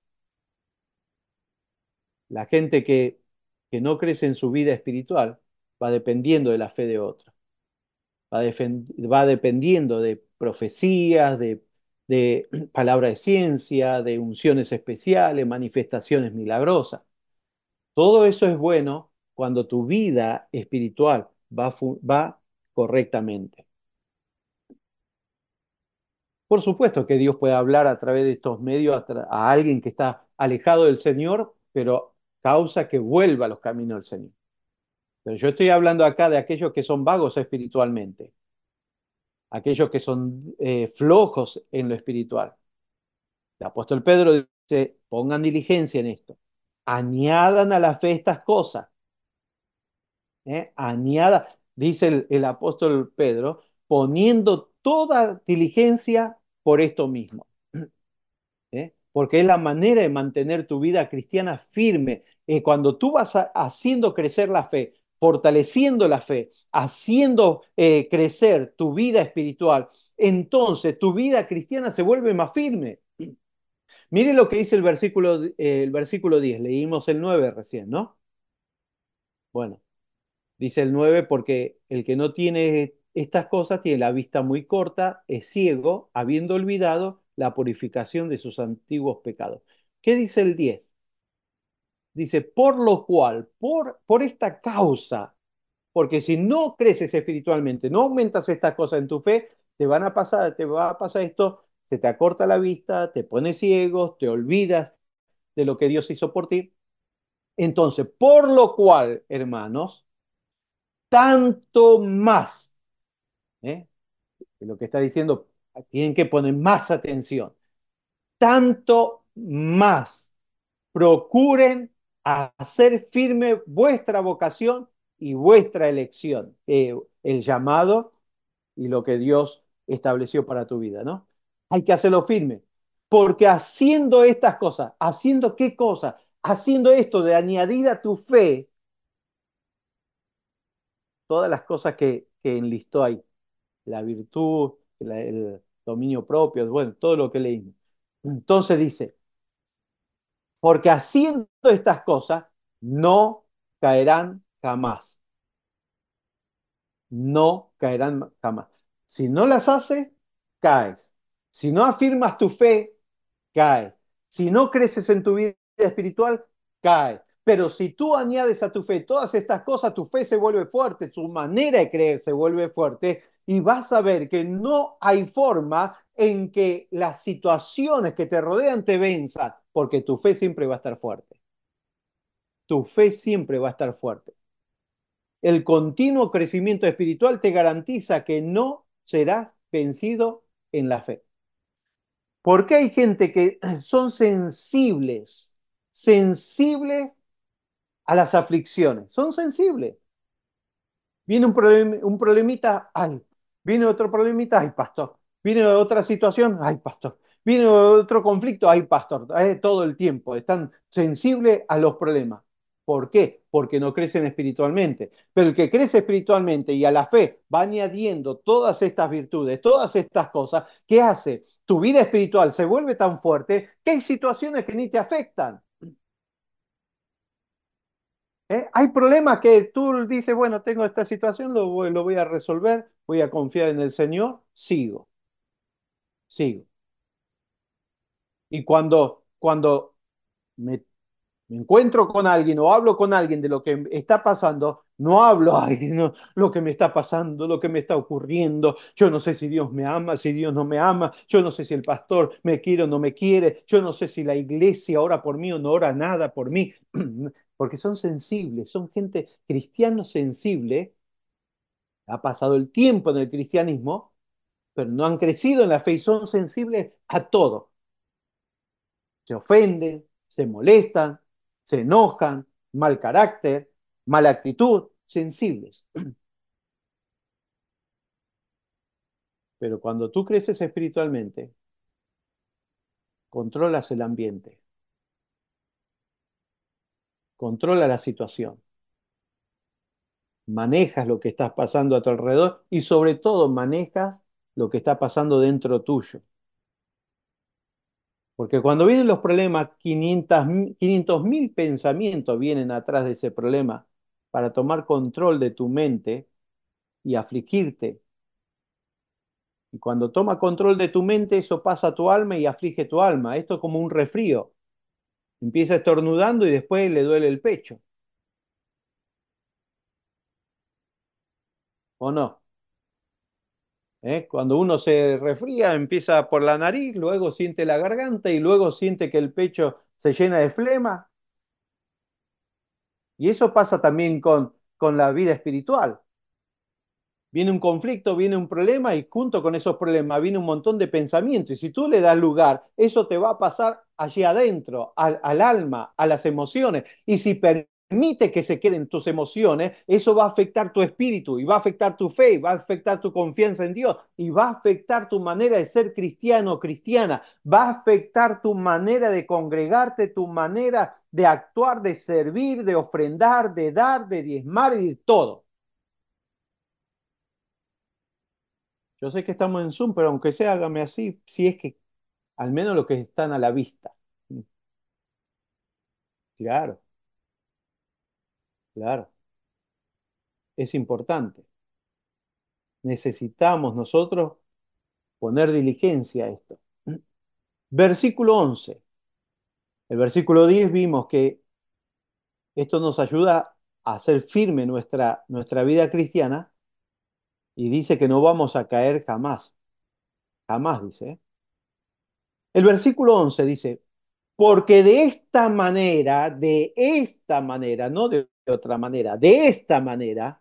La gente que, que no crece en su vida espiritual va dependiendo de la fe de otros. Va, defen- va dependiendo de profecías, de, de palabra de ciencia, de unciones especiales, manifestaciones milagrosas. Todo eso es bueno cuando tu vida espiritual va, fu- va correctamente. Por supuesto que Dios puede hablar a través de estos medios a, tra- a alguien que está alejado del Señor, pero causa que vuelva a los caminos del Señor. Pero yo estoy hablando acá de aquellos que son vagos espiritualmente, aquellos que son eh, flojos en lo espiritual. El apóstol Pedro dice, pongan diligencia en esto, añadan a la fe estas cosas, ¿eh? Añada, dice el, el apóstol Pedro, poniendo toda diligencia por esto mismo, ¿eh? Porque es la manera de mantener tu vida cristiana firme. Eh, cuando tú vas a- haciendo crecer la fe, fortaleciendo la fe, haciendo eh, crecer tu vida espiritual, entonces tu vida cristiana se vuelve más firme. Mire lo que dice el versículo, eh, el versículo diez. Leímos el nueve recién, ¿no? Bueno, dice el nueve porque el que no tiene estas cosas tiene la vista muy corta, es ciego, habiendo olvidado la purificación de sus antiguos pecados. ¿Qué dice el diez? Dice, por lo cual, por, por esta causa, porque si no creces espiritualmente, no aumentas estas cosas en tu fe, te van a pasar, te va a pasar esto, se te acorta la vista, te pones ciego, te olvidas de lo que Dios hizo por ti. Entonces, por lo cual, hermanos, tanto más, ¿eh? Lo que está diciendo, tienen que poner más atención, tanto más procuren hacer firme vuestra vocación y vuestra elección, eh, el llamado y lo que Dios estableció para tu vida, ¿no? Hay que hacerlo firme, porque haciendo estas cosas, haciendo qué cosas, haciendo esto de añadir a tu fe todas las cosas que, que enlistó ahí, la virtud, la- el dominio propio, bueno, todo lo que leímos. Entonces dice, porque haciendo estas cosas no caerán jamás, no caerán jamás. Si no las haces, caes. Si no afirmas tu fe, caes. Si no creces en tu vida espiritual, caes. Pero si tú añades a tu fe todas estas cosas, tu fe se vuelve fuerte, tu manera de creer se vuelve fuerte y vas a ver que no hay forma en que las situaciones que te rodean te venzan, porque tu fe siempre va a estar fuerte. Tu fe siempre va a estar fuerte. El continuo crecimiento espiritual te garantiza que no serás vencido en la fe. Porque hay gente que son sensibles, sensibles a las aflicciones, son sensibles. Viene un, problem, un problemita, ay, viene otro problemita, ay, pastor. Viene otra situación, ay, pastor. Viene otro conflicto, ay, pastor. Eh, todo el tiempo están sensibles a los problemas. ¿Por qué? Porque no crecen espiritualmente. Pero el que crece espiritualmente y a la fe va añadiendo todas estas virtudes, todas estas cosas, ¿qué hace? Tu vida espiritual se vuelve tan fuerte que hay situaciones que ni te afectan. ¿Eh? Hay problemas que tú dices, bueno, tengo esta situación, lo voy, lo voy a resolver, voy a confiar en el Señor, sigo, sigo. Y cuando, cuando me, me encuentro con alguien o hablo con alguien de lo que está pasando, no hablo, ay, no, lo que me está pasando, lo que me está ocurriendo, yo no sé si Dios me ama, si Dios no me ama, yo no sé si el pastor me quiere o no me quiere, yo no sé si la iglesia ora por mí o no ora nada por mí, porque son sensibles, son gente cristiano sensible. Ha pasado el tiempo en el cristianismo, pero no han crecido en la fe y son sensibles a todo. Se ofenden, se molestan, se enojan, mal carácter, mala actitud, sensibles. Pero cuando tú creces espiritualmente, controlas el ambiente, controlas la situación, manejas lo que está pasando a tu alrededor y sobre todo manejas lo que está pasando dentro tuyo. Porque cuando vienen los problemas, quinientos mil pensamientos vienen atrás de ese problema para tomar control de tu mente y afligirte. Y cuando toma control de tu mente, eso pasa a tu alma y aflige tu alma. Esto es como un resfrío. Empieza estornudando y después le duele el pecho. ¿O no? ¿Eh? Cuando uno se resfría, empieza por la nariz, luego siente la garganta y luego siente que el pecho se llena de flema. Y eso pasa también con, con la vida espiritual. Viene un conflicto, viene un problema y junto con esos problemas viene un montón de pensamientos. Y si tú le das lugar, eso te va a pasar allí adentro, al, al alma, a las emociones. Y si permite que se queden tus emociones, eso va a afectar tu espíritu y va a afectar tu fe, y va a afectar tu confianza en Dios y va a afectar tu manera de ser cristiano o cristiana, va a afectar tu manera de congregarte, tu manera de actuar, de servir, de ofrendar, de dar, de diezmar y de todo. Yo sé que estamos en Zoom, pero aunque sea, hágame así, si es que al menos los que están a la vista. Claro, claro, es importante. Necesitamos nosotros poner diligencia a esto. Versículo once. El versículo diez vimos que esto nos ayuda, hacer firme nuestra, nuestra vida cristiana y dice que no vamos a caer jamás, jamás dice. ¿eh? El versículo once dice, porque de esta manera, de esta manera, no de otra manera, de esta manera,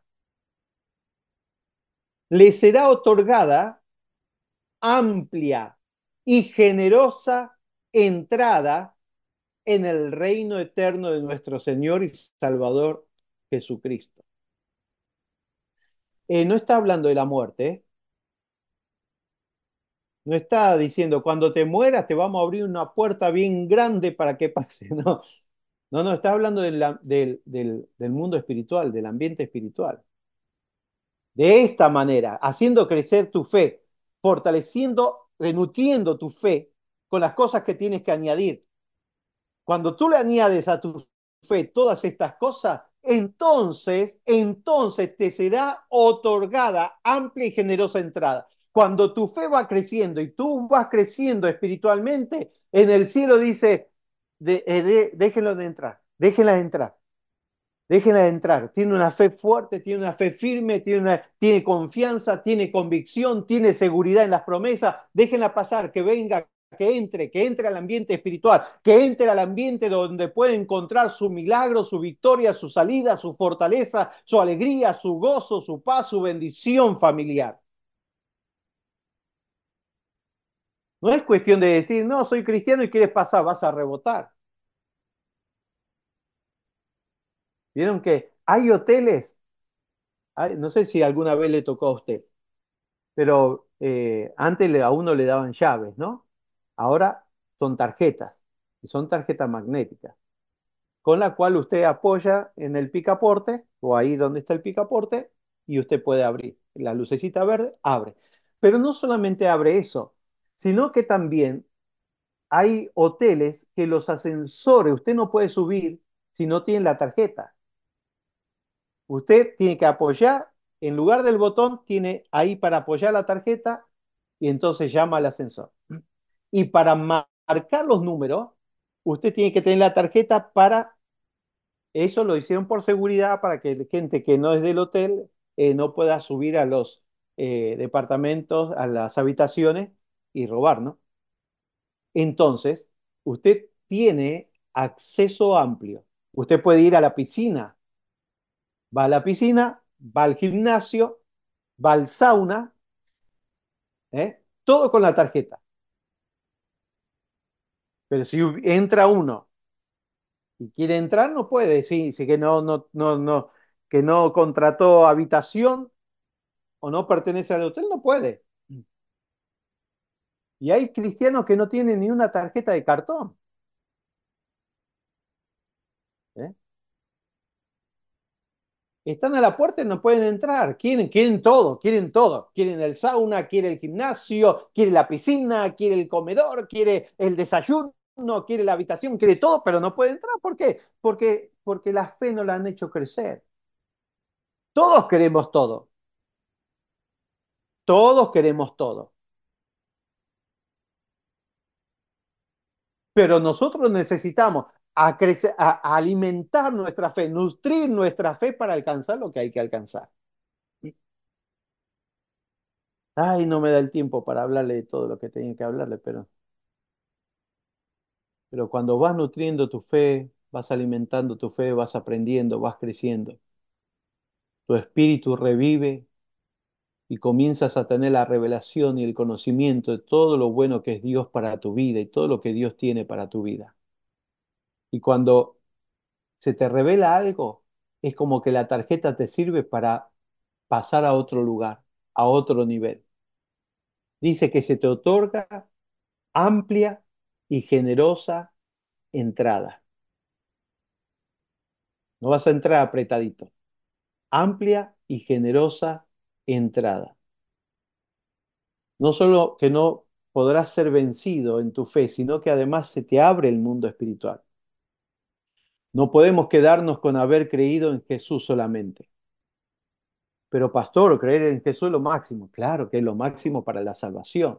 le será otorgada amplia y generosa entrada en el reino eterno de nuestro Señor y Salvador Jesucristo. Eh, no está hablando de la muerte, ¿eh? No está diciendo, cuando te mueras te vamos a abrir una puerta bien grande para que pase. No, no, no, está hablando del, del, del, del mundo espiritual, del ambiente espiritual. De esta manera, haciendo crecer tu fe, fortaleciendo, nutriendo tu fe con las cosas que tienes que añadir. Cuando tú le añades a tu fe todas estas cosas, entonces, entonces te será otorgada amplia y generosa entrada. Cuando tu fe va creciendo y tú vas creciendo espiritualmente, en el cielo dice, de, eh, de, déjenlo de entrar, déjenla de entrar. Déjenla entrar. Tiene una fe fuerte, tiene una fe firme, tiene, una, tiene confianza, tiene convicción, tiene seguridad en las promesas. Déjenla pasar, que venga, que entre, que entre al ambiente espiritual, que entre al ambiente donde puede encontrar su milagro, su victoria, su salida, su fortaleza, su alegría, su gozo, su paz, su bendición familiar. No es cuestión de decir, no, soy cristiano y quieres pasar, vas a rebotar. ¿Vieron que hay hoteles? Hay, no sé si alguna vez le tocó a usted, pero eh, antes le, a uno le daban llaves, ¿no? Ahora son tarjetas, y son tarjetas magnéticas, con la cual usted apoya en el picaporte, o ahí donde está el picaporte, y usted puede abrir. La lucecita verde abre. Pero no solamente abre eso, sino que también hay hoteles que los ascensores, usted no puede subir si no tiene la tarjeta. Usted tiene que apoyar, en lugar del botón, tiene ahí para apoyar la tarjeta y entonces llama al ascensor. Y para marcar los números, usted tiene que tener la tarjeta para, eso lo hicieron por seguridad, para que la gente que no es del hotel eh, no pueda subir a los eh, departamentos, a las habitaciones y robar, ¿no? Entonces, usted tiene acceso amplio. Usted puede ir a la piscina, va a la piscina, va al gimnasio, va al sauna, ¿eh? Todo con la tarjeta. Pero si entra uno y quiere entrar, no puede. Sí, dice que no, no, no, no, que no contrató habitación o no pertenece al hotel, no puede. Y hay cristianos que no tienen ni una tarjeta de cartón. ¿eh? Están a la puerta y no pueden entrar. Quieren, quieren todo, quieren todo. Quieren el sauna, quiere el gimnasio, quiere la piscina, quiere el comedor, quiere el desayuno, quiere la habitación, quiere todo, pero no puede entrar. ¿Por qué? Porque, porque la fe no la han hecho crecer. Todos queremos todo. Todos queremos todo. Pero nosotros necesitamos a crecer, a, a alimentar nuestra fe, nutrir nuestra fe para alcanzar lo que hay que alcanzar. Ay, no me da el tiempo para hablarle de todo lo que tenía que hablarle, pero, pero cuando vas nutriendo tu fe, vas alimentando tu fe, vas aprendiendo, vas creciendo, tu espíritu revive y comienzas a tener la revelación y el conocimiento de todo lo bueno que es Dios para tu vida y todo lo que Dios tiene para tu vida. Y cuando se te revela algo, es como que la tarjeta te sirve para pasar a otro lugar, a otro nivel. Dice que se te otorga amplia y generosa entrada. No vas a entrar apretadito. Amplia y generosa entrada. No solo que no podrás ser vencido en tu fe, sino que además se te abre el mundo espiritual. No podemos quedarnos con haber creído en Jesús solamente. Pero pastor, creer en Jesús es lo máximo. Claro que es lo máximo para la salvación.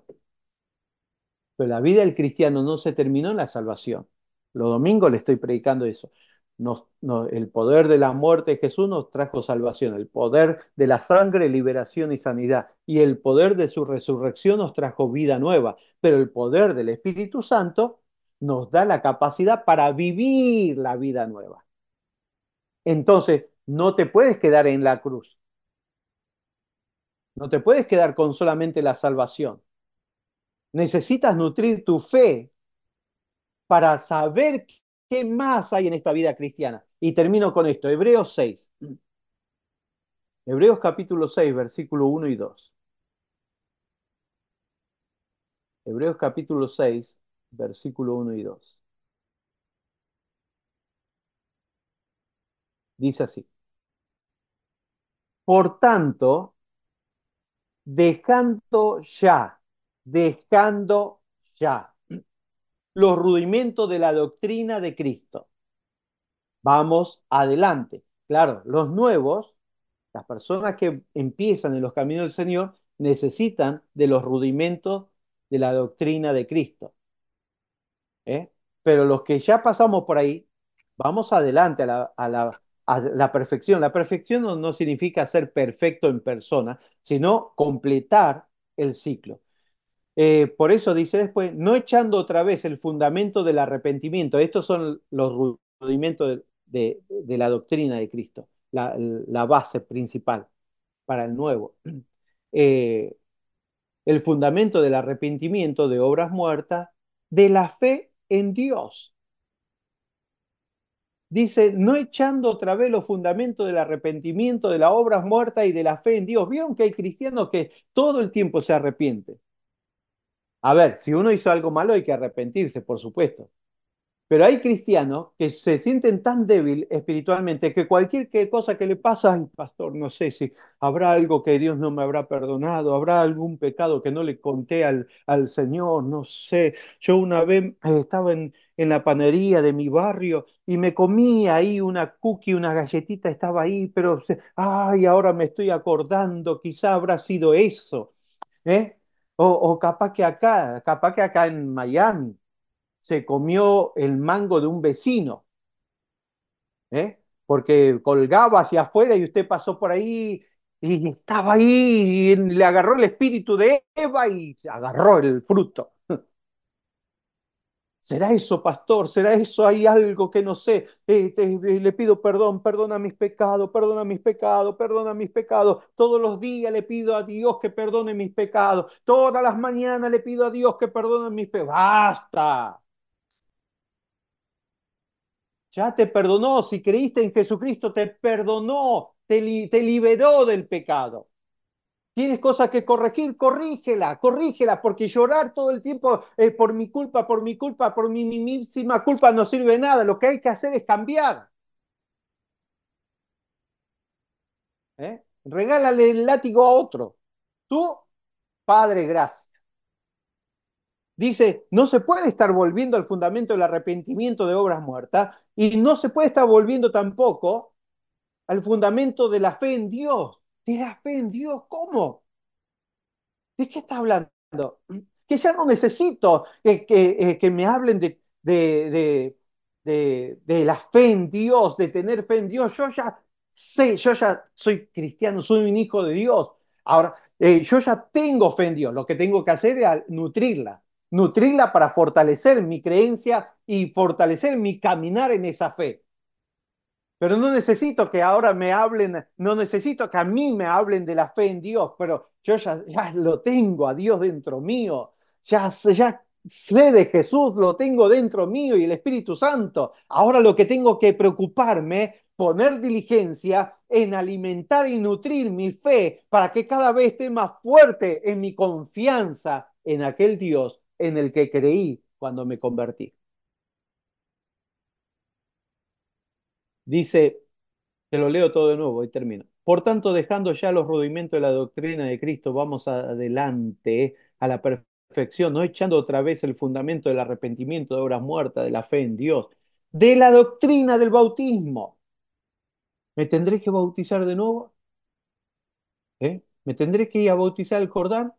Pero la vida del cristiano no se terminó en la salvación. Los domingos le estoy predicando eso. nos- nos- el poder de la muerte de Jesús nos trajo salvación, el poder de la sangre, liberación y sanidad, y el poder de su resurrección nos trajo vida nueva, pero el poder del Espíritu Santo nos da la capacidad para vivir la vida nueva. Entonces, no te puedes quedar en la cruz, no te puedes quedar con solamente la salvación. Necesitas nutrir tu fe para saber qué más hay en esta vida cristiana. Y termino con esto, Hebreos seis. Hebreos capítulo seis, versículo uno y dos. Hebreos capítulo seis, versículo uno y dos. Dice así: Por tanto, dejando ya, dejando ya los rudimentos de la doctrina de Cristo, vamos adelante. Claro, los nuevos, las personas que empiezan en los caminos del Señor, necesitan de los rudimentos de la doctrina de Cristo. ¿Eh? Pero los que ya pasamos por ahí, vamos adelante a la, a la, a la perfección. La perfección no, no significa ser perfecto en persona, sino completar el ciclo. Eh, por eso dice después, no echando otra vez el fundamento del arrepentimiento. Estos son los rudimentos de, de, de la doctrina de Cristo, la, la, base principal para el nuevo. Eh, el fundamento del arrepentimiento de obras muertas, de la fe en Dios. Dice, no echando otra vez los fundamentos del arrepentimiento, de las obras muertas y de la fe en Dios. ¿Vieron que hay cristianos que todo el tiempo se arrepienten? A ver, si uno hizo algo malo hay que arrepentirse, por supuesto. Pero hay cristianos que se sienten tan débil espiritualmente que cualquier que cosa que le pasa, ay, pastor, no sé si habrá algo que Dios no me habrá perdonado, habrá algún pecado que no le conté al, al Señor, no sé. Yo una vez eh, estaba en, en la panadería de mi barrio y me comí ahí una cookie, una galletita, estaba ahí, pero, se- ay, ahora me estoy acordando, quizá habrá sido eso, ¿eh? O, o capaz que acá, capaz que acá en Miami se comió el mango de un vecino, ¿eh? Porque colgaba hacia afuera y usted pasó por ahí y estaba ahí y le agarró el espíritu de Eva y agarró el fruto. ¿Será eso, pastor? ¿Será eso? Hay algo que no sé. Eh, te- eh, le pido perdón, perdona mis pecados, perdona mis pecados, perdona mis pecados. Todos los días le pido a Dios que perdone mis pecados. Todas las mañanas le pido a Dios que perdone mis pecados. ¡Basta! Ya te perdonó, si creíste en Jesucristo, te perdonó, te, li- te liberó del pecado. Tienes cosas que corregir, corrígela, corrígela, porque llorar todo el tiempo eh, por mi culpa, por mi culpa, por mi mismísima culpa no sirve de nada. Lo que hay que hacer es cambiar. ¿Eh? Regálale el látigo a otro. Tú, Padre, gracias. Dice, no se puede estar volviendo al fundamento del arrepentimiento de obras muertas y no se puede estar volviendo tampoco al fundamento de la fe en Dios. ¿De la fe en Dios? ¿Cómo? ¿De qué está hablando? Que ya no necesito que, que, eh, que me hablen de, de, de, de, de la fe en Dios, de tener fe en Dios. Yo ya sé, yo ya soy cristiano, soy un hijo de Dios. Ahora, eh, yo ya tengo fe en Dios. Lo que tengo que hacer es nutrirla. Nutrirla para fortalecer mi creencia y fortalecer mi caminar en esa fe. Pero no necesito que ahora me hablen, no necesito que a mí me hablen de la fe en Dios, pero yo ya, ya lo tengo a Dios dentro mío, ya, sé- ya sé de Jesús, lo tengo dentro mío y el Espíritu Santo. Ahora lo que tengo que preocuparme, poner diligencia en alimentar y nutrir mi fe para que cada vez esté más fuerte en mi confianza en aquel Dios en el que creí cuando me convertí. Dice, te lo leo todo de nuevo y termino. Por tanto, dejando ya los rudimentos de la doctrina de Cristo, vamos adelante a la perfección, no echando otra vez el fundamento del arrepentimiento de obras muertas, de la fe en Dios, de la doctrina del bautismo. ¿Me tendré que bautizar de nuevo? ¿Eh? ¿Me tendré que ir a bautizar el Jordán?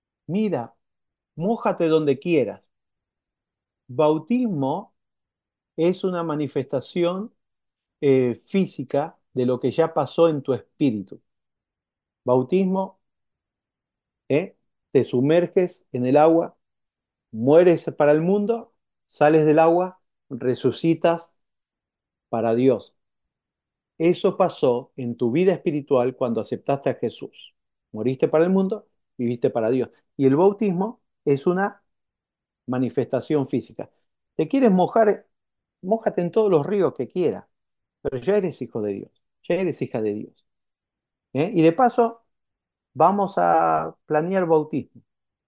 Mira, mójate donde quieras. Bautismo es una manifestación eh, física de lo que ya pasó en tu espíritu. Bautismo, ¿eh? Te sumerges en el agua, mueres para el mundo, sales del agua, resucitas para Dios. Eso pasó en tu vida espiritual cuando aceptaste a Jesús. Moriste para el mundo, viviste para Dios. Y el bautismo es una manifestación física. ¿Te quieres mojar? Mójate en todos los ríos que quieras, pero ya eres hijo de Dios, ya eres hija de Dios. ¿Eh? Y de paso, vamos a planear bautismo.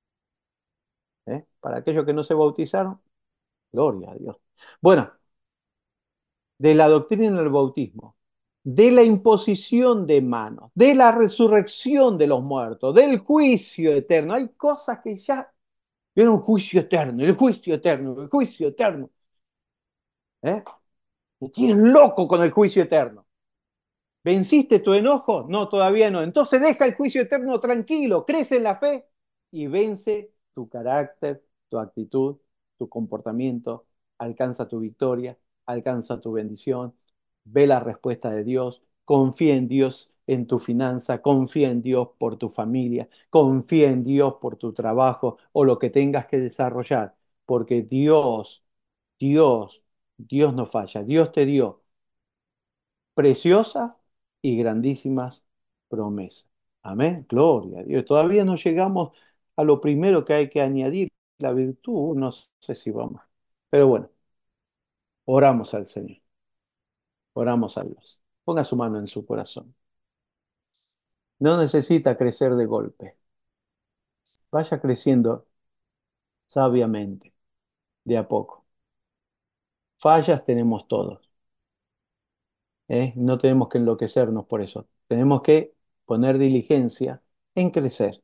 ¿Eh? Para aquellos que no se bautizaron, gloria a Dios. Bueno, de la doctrina del bautismo, de la imposición de manos, de la resurrección de los muertos, del juicio eterno. Hay cosas que ya... Viene un juicio eterno, el juicio eterno, el juicio eterno. ¿Eh? Me tienes loco con el juicio eterno. ¿Venciste tu enojo? No, todavía no. Entonces deja el juicio eterno tranquilo, crece en la fe y vence tu carácter, tu actitud, tu comportamiento, alcanza tu victoria, alcanza tu bendición, ve la respuesta de Dios, confía en Dios en tu finanza, confía en Dios por tu familia, confía en Dios por tu trabajo o lo que tengas que desarrollar, porque Dios, Dios, Dios no falla, Dios te dio preciosas y grandísimas promesas. Amén. Gloria a Dios. Todavía no llegamos a lo primero que hay que añadir, la virtud. No sé si vamos. Pero bueno, oramos al Señor. Oramos a Dios. Ponga su mano en su corazón. No necesita crecer de golpe. Vaya creciendo sabiamente, de a poco. Fallas tenemos todos, ¿eh? No tenemos que enloquecernos por eso. Tenemos que poner diligencia en crecer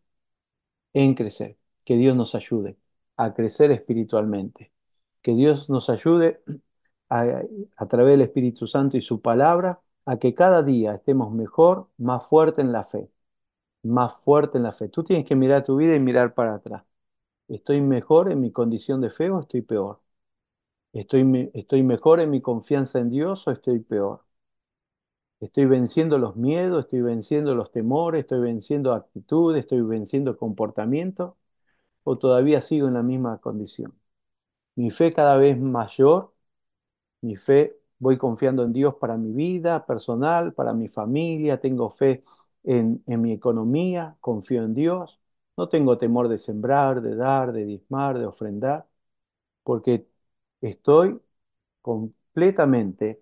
en crecer. Que Dios nos ayude a crecer espiritualmente. Que Dios nos ayude a, a través del Espíritu Santo y su palabra a que cada día estemos mejor, más fuerte en la fe, más fuerte en la fe. Tú tienes que mirar tu vida y mirar para atrás. ¿Estoy mejor en mi condición de fe o estoy peor? ¿Estoy, me- estoy mejor en mi confianza en Dios o estoy peor? ¿Estoy venciendo los miedos? ¿Estoy venciendo los temores? ¿Estoy venciendo actitudes? ¿Estoy venciendo comportamientos? ¿O todavía sigo en la misma condición? Mi fe cada vez mayor, mi fe, voy confiando en Dios para mi vida personal, para mi familia, tengo fe en, en mi economía, confío en Dios, no tengo temor de sembrar, de dar, de diezmar, de ofrendar, porque estoy completamente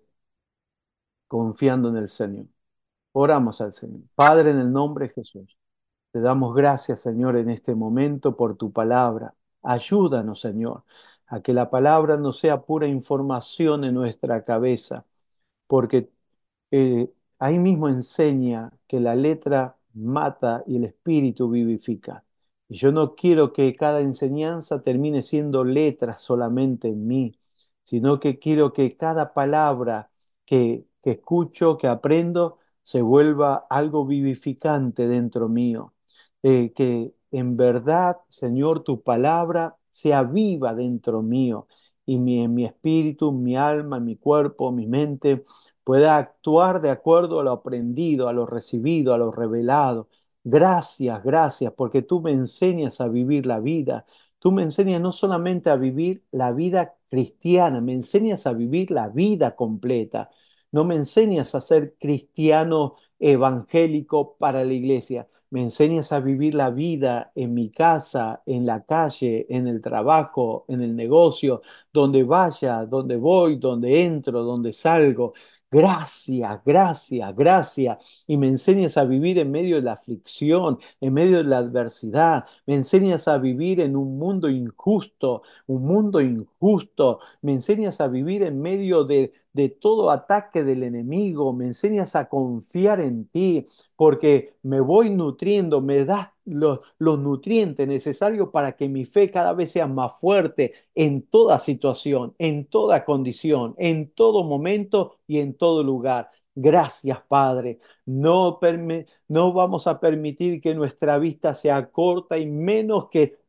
confiando en el Señor. Oramos al Señor. Padre, en el nombre de Jesús. Te damos gracias, Señor, en este momento por tu palabra. Ayúdanos, Señor, a que la palabra no sea pura información en nuestra cabeza, porque eh, ahí mismo enseña que la letra mata y el espíritu vivifica. Y yo no quiero que cada enseñanza termine siendo letras solamente en mí, sino que quiero que cada palabra que, que escucho, que aprendo, se vuelva algo vivificante dentro mío. Eh, que en verdad, Señor, tu palabra sea viva dentro mío y mi, en mi espíritu, mi alma, mi cuerpo, mi mente pueda actuar de acuerdo a lo aprendido, a lo recibido, a lo revelado. Gracias, gracias, porque tú me enseñas a vivir la vida. Tú me enseñas no solamente a vivir la vida cristiana, me enseñas a vivir la vida completa. No me enseñas a ser cristiano evangélico para la iglesia. Me enseñas a vivir la vida en mi casa, en la calle, en el trabajo, en el negocio, donde vaya, donde voy, donde entro, donde salgo. Gracias, gracias, gracias. Y me enseñas a vivir en medio de la aflicción, en medio de la adversidad. Me enseñas a vivir en un mundo injusto, un mundo injusto. Me enseñas a vivir en medio de, de todo ataque del enemigo. Me enseñas a confiar en ti, porque me voy nutriendo, me das los, los nutrientes necesarios para que mi fe cada vez sea más fuerte en toda situación, en toda condición, en todo momento y en todo lugar. Gracias, Padre. No, permi- no vamos a permitir que nuestra vista sea corta y menos que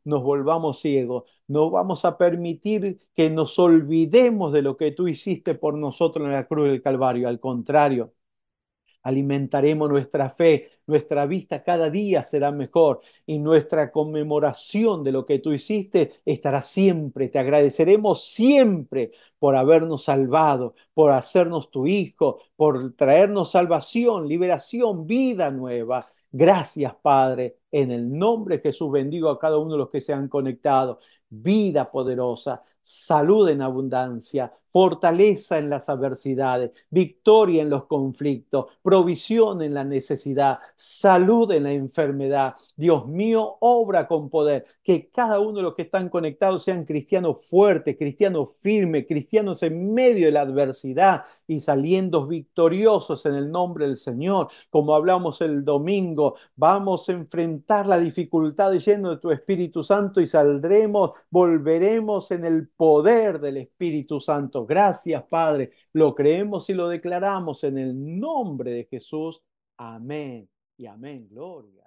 nos volvamos ciegos. No vamos a permitir que nos olvidemos de lo que tú hiciste por nosotros en la cruz del Calvario. Al contrario, alimentaremos nuestra fe, nuestra vista cada día será mejor y nuestra conmemoración de lo que tú hiciste estará siempre. Te agradeceremos siempre por habernos salvado, por hacernos tu hijo, por traernos salvación, liberación, vida nueva. Gracias, Padre. En el nombre de Jesús bendigo a cada uno de los que se han conectado. Vida poderosa, salud en abundancia, fortaleza en las adversidades, victoria en los conflictos, provisión en la necesidad, salud en la enfermedad. Dios mío, obra con poder. Que cada uno de los que están conectados sean cristianos fuertes, cristianos firmes, cristianos en medio de la adversidad y saliendo victoriosos en el nombre del Señor. Como hablamos el domingo, vamos a enfrentar la dificultad lleno de tu Espíritu Santo y saldremos, volveremos en el poder del Espíritu Santo. Gracias, Padre. Lo creemos y lo declaramos en el nombre de Jesús. Amén y amén. Gloria.